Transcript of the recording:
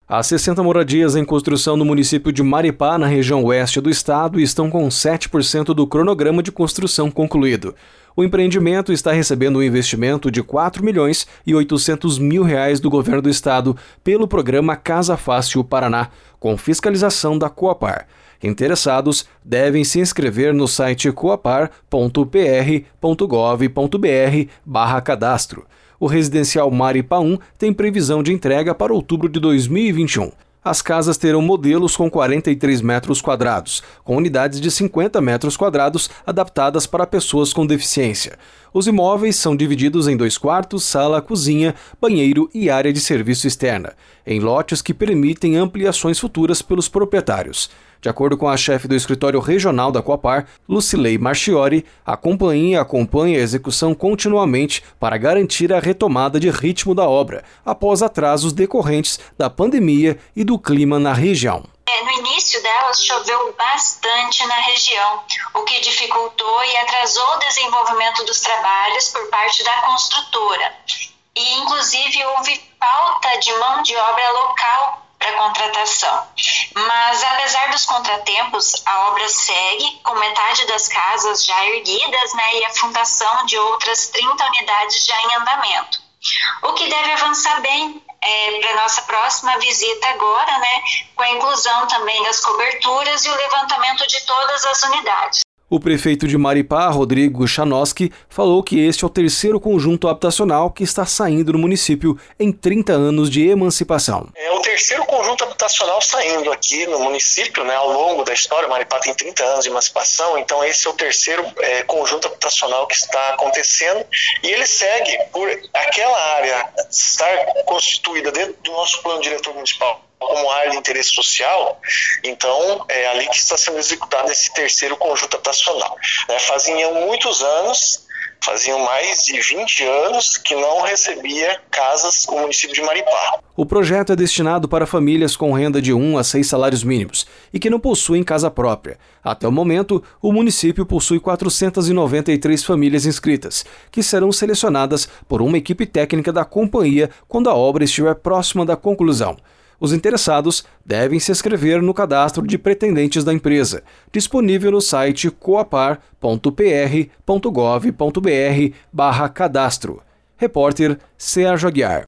As 60 moradias em construção no município de Maripá, na região oeste do estado, estão com 7% do cronograma de construção concluído. O empreendimento está recebendo um investimento de R$ 4.800.000 do governo do estado pelo programa Casa Fácil Paraná, com fiscalização da Coapar. Interessados devem se inscrever no site coapar.pr.gov.br/cadastro. O residencial Maripá 1 tem previsão de entrega para outubro de 2021. As casas terão modelos com 43 metros quadrados, com unidades de 50 metros quadrados adaptadas para pessoas com deficiência. Os imóveis são divididos em 2 quartos, sala, cozinha, banheiro e área de serviço externa, em lotes que permitem ampliações futuras pelos proprietários. De acordo com a chefe do escritório regional da Coapar, Lucilei Marchiori, a companhia acompanha a execução continuamente para garantir a retomada de ritmo da obra, após atrasos decorrentes da pandemia e do clima na região. No início dela choveu bastante na região, o que dificultou e atrasou o desenvolvimento dos trabalhos por parte da construtora. E, inclusive, houve falta de mão de obra local para contratação. Mas, apesar dos contratempos, a obra segue, com metade das casas já erguidas, e a fundação de outras 30 unidades já em andamento. O que deve avançar bem para a nossa próxima visita agora, com a inclusão também das coberturas e o levantamento de todas as unidades. O prefeito de Maripá, Rodrigo Chanoski, falou que este é o terceiro conjunto habitacional que está saindo no município em 30 anos de emancipação. É o terceiro conjunto habitacional saindo aqui no município, ao longo da história. Maripá tem 30 anos de emancipação, então esse é o terceiro conjunto habitacional que está acontecendo, e ele segue por aquela área estar constituída dentro do nosso plano diretor municipal como área de interesse social. Então é ali que está sendo executado esse terceiro conjunto habitacional. Faziam mais de 20 anos que não recebia casas o município de Maripá. O projeto é destinado para famílias com renda de 1 a 6 salários mínimos e que não possuem casa própria. Até o momento, o município possui 493 famílias inscritas, que serão selecionadas por uma equipe técnica da companhia quando a obra estiver próxima da conclusão. Os interessados devem se inscrever no cadastro de pretendentes da empresa, disponível no site coapar.pr.gov.br/cadastro. Repórter Sérgio Aguiar.